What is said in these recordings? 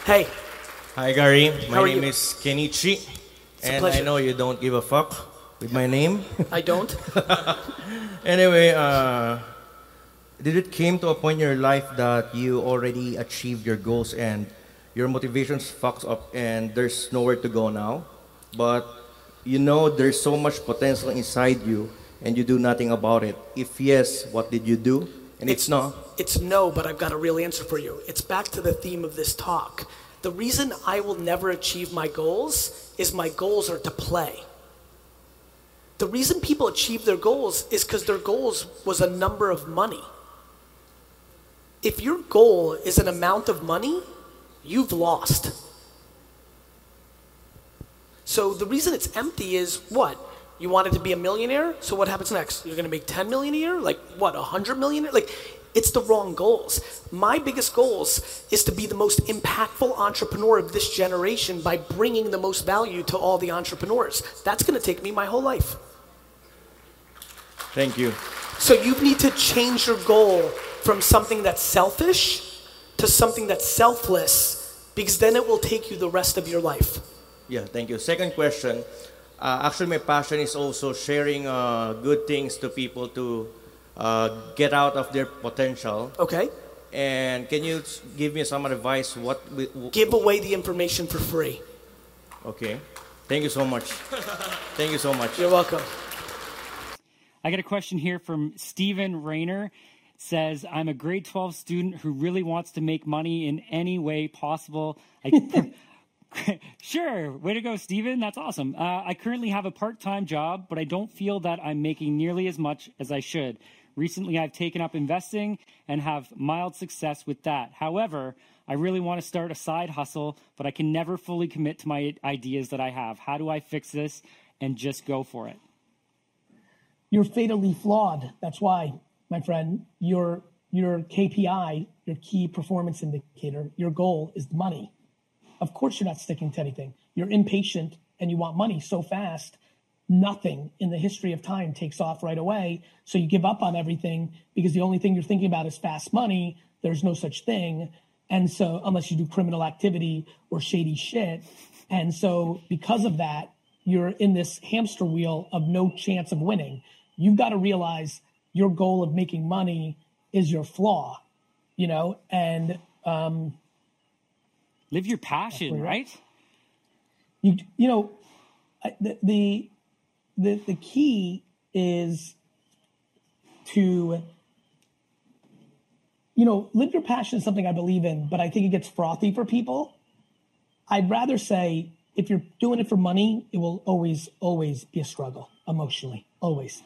Hey, Hi, Gary. how My are name you? is Kenichi, It's a and I pleasure. know you don't give a fuck with my name. I don't. Anyway, did it came to a point in your life that you already achieved your goals and your motivations fucks up and there's nowhere to go now, but you know there's so much potential inside you and you do nothing about it? If yes, what did you do? And it's It's no. it's no, but I've got a real answer for you. It's back to the theme of this talk. The reason I will never achieve my goals is my goals are to play. The reason people achieve their goals is because their goals was a number of money. If your goal is an amount of money, you've lost. So the reason it's empty is what? You wanted to be a millionaire, so what happens next? You're gonna make 10 million a year? Like what, 100 million? Like, it's the wrong goals. My biggest goals is to be the most impactful entrepreneur of this generation by bringing the most value to all the entrepreneurs. That's gonna take me my whole life. Thank you. So you need to change your goal from something that's selfish to something that's selfless, because then it will take you the rest of your life. Yeah, thank you. Second question. Actually, my passion is also sharing good things to people to get out of their potential. Okay? And can you give me some advice? Give away the information for free. Okay. Thank you so much. Thank you so much. You're welcome. I got a question here from Stephen Rayner. Says, I'm a grade 12 student who really wants to make money in any way possible. Sure. Way to go, Stephen. That's awesome. I currently have a part-time job, but I don't feel that I'm making nearly as much as I should. Recently, I've taken up investing and have mild success with that. However, I really want to start a side hustle, but I can never fully commit to my ideas that I have. How do I fix this and just go for it? You're fatally flawed. That's why, my friend, your KPI, your key performance indicator, your goal is money. Of course you're not sticking to anything. You're impatient and you want money so fast. Nothing in the history of time takes off right away. So you give up on everything because the only thing you're thinking about is fast money. There's no such thing. And so unless you do criminal activity or shady shit. And so because of that, you're in this hamster wheel of no chance of winning. You've got to realize your goal of making money is your flaw, and live your passion, right? The key is to, live your passion is something I believe in, but I think it gets frothy for people. I'd rather say if you're doing it for money, it will always, always be a struggle emotionally, always.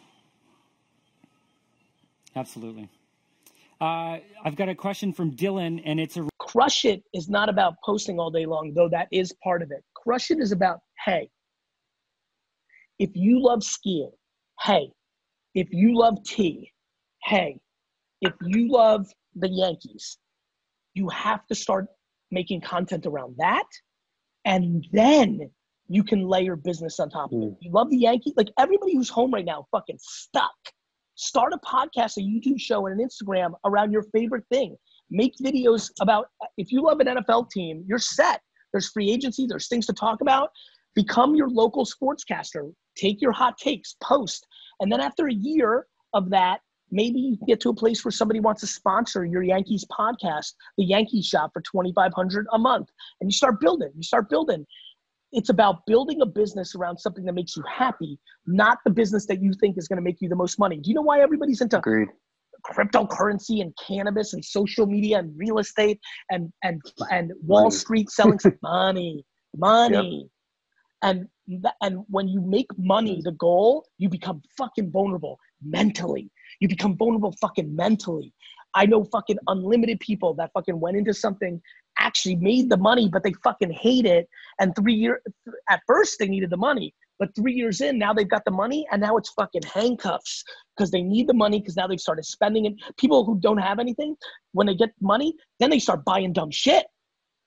Absolutely. I've got a question from Dylan, and it's a Crush It is not about posting all day long, though that is part of it. Crush It is about, hey, if you love skiing, hey, if you love tea, hey, if you love the Yankees, you have to start making content around that, and then you can layer business on top of it. You love the Yankees? Like everybody who's home right now fucking stuck. Start a podcast, a YouTube show, and an Instagram around your favorite thing. Make videos about, if you love an NFL team, you're set. There's free agency, there's things to talk about. Become your local sportscaster. Take your hot takes, post. And then after a year of that, maybe you can get to a place where somebody wants to sponsor your Yankees podcast, the Yankees Shop, for $2,500 a month. And you start building. It's about building a business around something that makes you happy, not the business that you think is going to make you the most money. Do you know why everybody's into cryptocurrency and cannabis and social media and real estate and Wall Street selling money? Yep. And when you make money the goal, you become fucking vulnerable mentally. You become vulnerable fucking mentally. I know fucking unlimited people that fucking went into something, actually made the money, but they fucking hate it. And at first they needed the money, but 3 years in, now they've got the money and now it's fucking handcuffs because they need the money because now they've started spending it. People who don't have anything, when they get money, then they start buying dumb shit.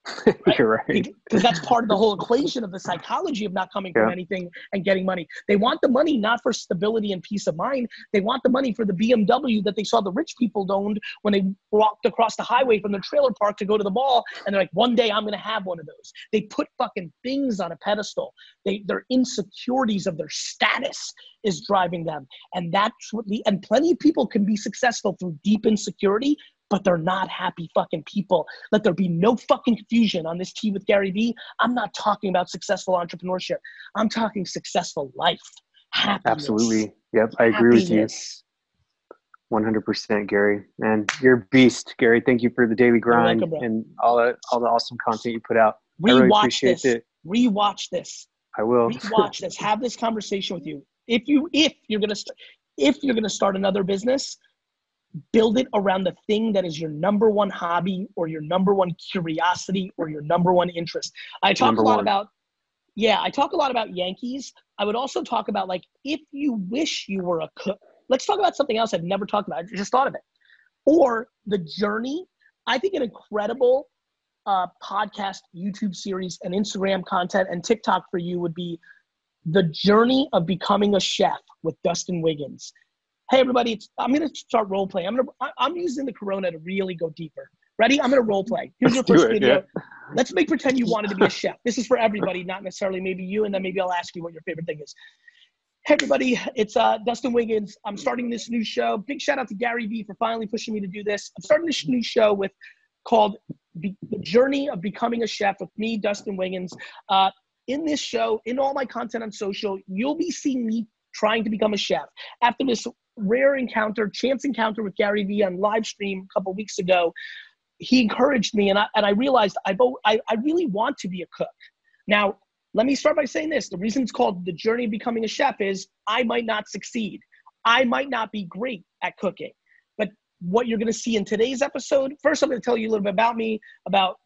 Right? You're right. Because that's part of the whole equation of the psychology of not coming from anything and getting money. They want the money not for stability and peace of mind. They want the money for the BMW that they saw the rich people owned when they walked across the highway from the trailer park to go to the mall. And they're like, one day I'm going to have one of those. They put fucking things on a pedestal. Their insecurities of their status is driving them. And that's what and plenty of people can be successful through deep insecurity, but they're not happy fucking people. Let there be no fucking confusion on this Tea with Gary Vee. I'm not talking about successful entrepreneurship. I'm talking successful life. Happiness. Absolutely. Yep. I agree with you. 100%, Gary. And you're a beast, Gary. Thank you for the daily grind and all the awesome content you put out. I really appreciate it. Rewatch this. I will. Rewatch this. Have this conversation with you. If you're gonna start another business, build it around the thing that is your number one hobby or your number one curiosity or your number one interest. I talk a lot about Yankees. I would also talk about, like, if you wish you were a cook. Let's talk about something else I've never talked about. I just thought of it. Or the journey. I think an incredible podcast, YouTube series, and Instagram content and TikTok for you would be the journey of becoming a chef with Dustin Wiggins. Hey everybody, I'm gonna start role playing. I'm using the Corona to really go deeper. Ready? I'm gonna role play. Here's your first video. Yeah. Let's make pretend you wanted to be a chef. This is for everybody, not necessarily maybe you, and then maybe I'll ask you what your favorite thing is. Hey everybody, it's Dustin Wiggins. I'm starting this new show. Big shout out to Gary Vee for finally pushing me to do this. I'm starting this new show called The Journey of Becoming a Chef with me, Dustin Wiggins. In this show, in all my content on social, you'll be seeing me trying to become a chef. After this rare chance encounter with Gary Vee on live stream a couple of weeks ago, he encouraged me, and I realized I really want to be a cook. Now, let me start by saying this. The reason it's called The Journey of Becoming a Chef is I might not succeed. I might not be great at cooking. But what you're going to see in today's episode, first I'm going to tell you a little bit about me, about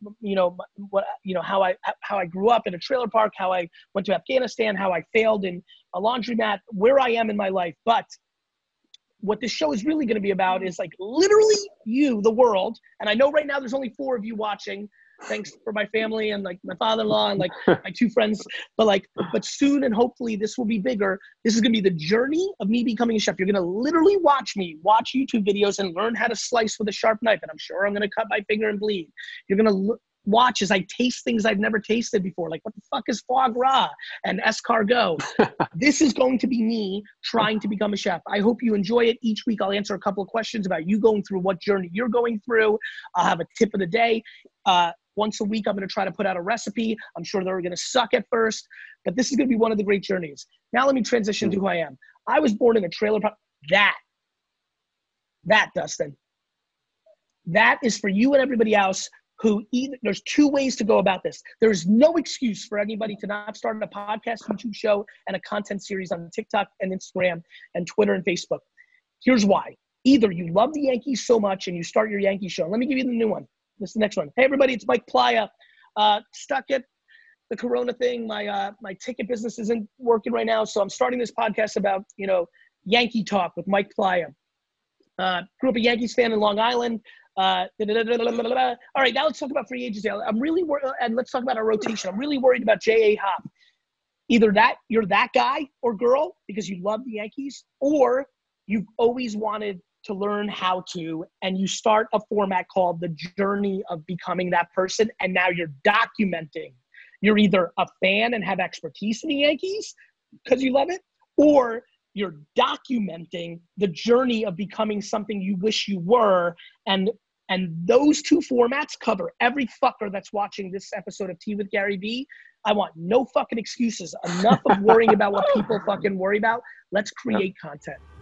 how I grew up in a trailer park, how I went to Afghanistan, how I failed in a laundromat, where I am in my life. But what this show is really going to be about is, like, literally you, the world. And I know right now there's only 4 of you watching. Thanks for my family and, like, my father-in-law and, like, my 2 friends. But soon, and hopefully this will be bigger. This is going to be the journey of me becoming a chef. You're going to literally watch YouTube videos and learn how to slice with a sharp knife. And I'm sure I'm going to cut my finger and bleed. You're going to watch as I taste things I've never tasted before. Like, what the fuck is foie gras and escargot? This is going to be me trying to become a chef. I hope you enjoy it. Each week I'll answer a couple of questions about you going through what journey you're going through. I'll have a tip of the day. Once a week, I'm going to try to put out a recipe. I'm sure they're going to suck at first, but this is going to be one of the great journeys. Now let me transition to who I am. I was born in a trailer park. That, Dustin, that is for you and everybody else who there's 2 ways to go about this. There's no excuse for anybody to not start a podcast, YouTube show, and a content series on TikTok and Instagram and Twitter and Facebook. Here's why. Either you love the Yankees so much and you start your Yankee show. Let me give you the new one. This is the next one. Hey everybody, it's Mike Playa. Stuck at the Corona thing. My ticket business isn't working right now, so I'm starting this podcast about, Yankee talk with Mike Playa. Grew up a Yankees fan in Long Island. All right, now let's talk about free agency. I'm really worried, and let's talk about our rotation. I'm really worried about J.A. Happ. Either that you're that guy or girl because you love the Yankees, or you've always wanted to learn how to, and you start a format called The Journey of Becoming That Person, and now you're documenting. You're either a fan and have expertise in the Yankees because you love it, or you're documenting the journey of becoming something you wish you were, and those 2 formats cover every fucker that's watching this episode of Tea with Gary Vee. I want no fucking excuses. Enough of worrying about what people fucking worry about. Let's create content.